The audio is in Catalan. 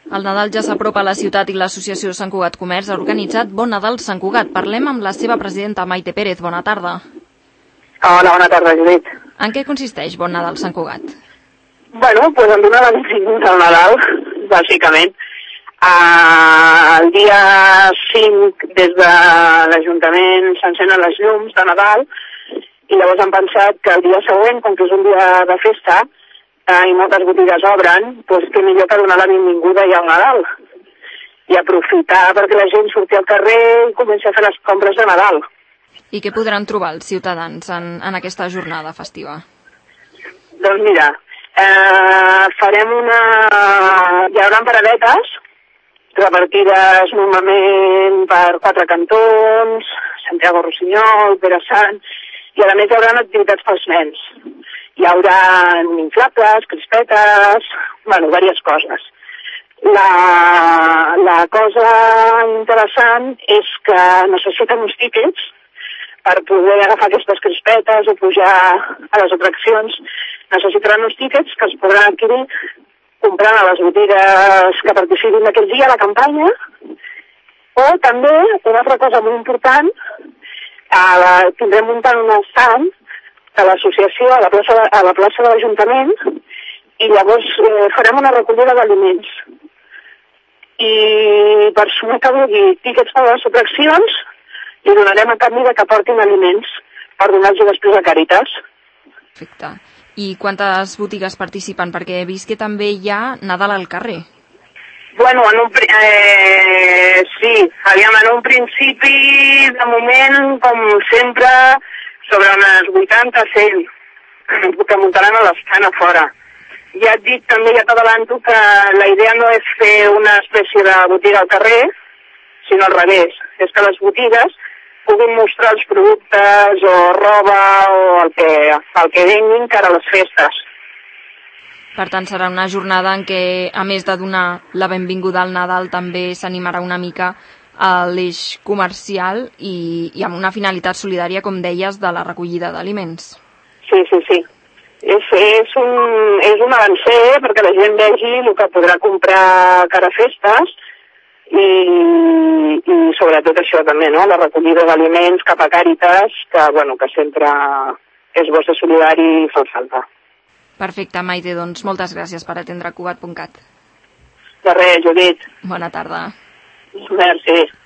El Nadal ja s'apropa a la ciutat i l'associació Sant Cugat Comerç ha organitzat Bon Nadal Sant Cugat. Parlem amb la seva presidenta Maite Pérez. Bona tarda. Hola, bona tarda, Judit. En què consisteix Bon Nadal Sant Cugat? Bueno, pues em dona la benvinguda al Nadal, bàsicament. El dia 5, des de l'Ajuntament, s'encenen les llums de Nadal i llavors hem pensat que el dia següent, com que és un dia de festa i moltes botigues obren, doncs que millor que donar la benvinguda ja al Nadal i aprofitar perquè la gent surti al carrer i comenci a fer les compres de Nadal. I què podran trobar els ciutadans en aquesta jornada festiva? Doncs mira, hi haurà paradetes repartides normalment per 4 cantons, Santiago Rossinyol, Pere Sant, i a més hi haurà activitats pels nens. Hi haurà inflables, crispetes, diverses coses. La cosa interessant és que necessiten uns tíquets per poder agafar aquestes crispetes o pujar a les atraccions. Necessitaran uns tíquets que es podran adquirir comprant a les botigues que participin aquell dia a la campanya. O també, una altra cosa molt important, tindrem muntant un stand de l'associació a la plaça de l'Ajuntament i llavors farem una recollida d'aliments. I persona que vulgui tíquets per les atraccions li donarem a canvi que portin aliments per donar-los després a Càritas. Perfecte. I quantes botigues participen? Perquè he vist que també hi ha Nadal al carrer. Bueno, sí, en un principi, de moment, com sempre, sobre unes 80-100 que muntaran a l'estant a fora. Ja et dic, també ja t'adelanto que la idea no és fer una espècie de botiga al carrer, sinó al revés. És que les botigues puguin mostrar els productes o roba o el que vinguin cara a les festes. Per tant, serà una jornada en què, a més de donar la benvinguda al Nadal, també s'animarà una mica a l'eix comercial i amb una finalitat solidària, com deies, de la recollida d'aliments. Sí. És un avancer perquè la gent vegi el que podrà comprar cara a festes i sobretot això també, no? La recollida d'aliments cap a Càritas, que sempre és bo ser solidari i fa falta. Perfecte, Maite, doncs moltes gràcies per atendre Cugat.cat. De res, Judit. Bona tarda. Merci.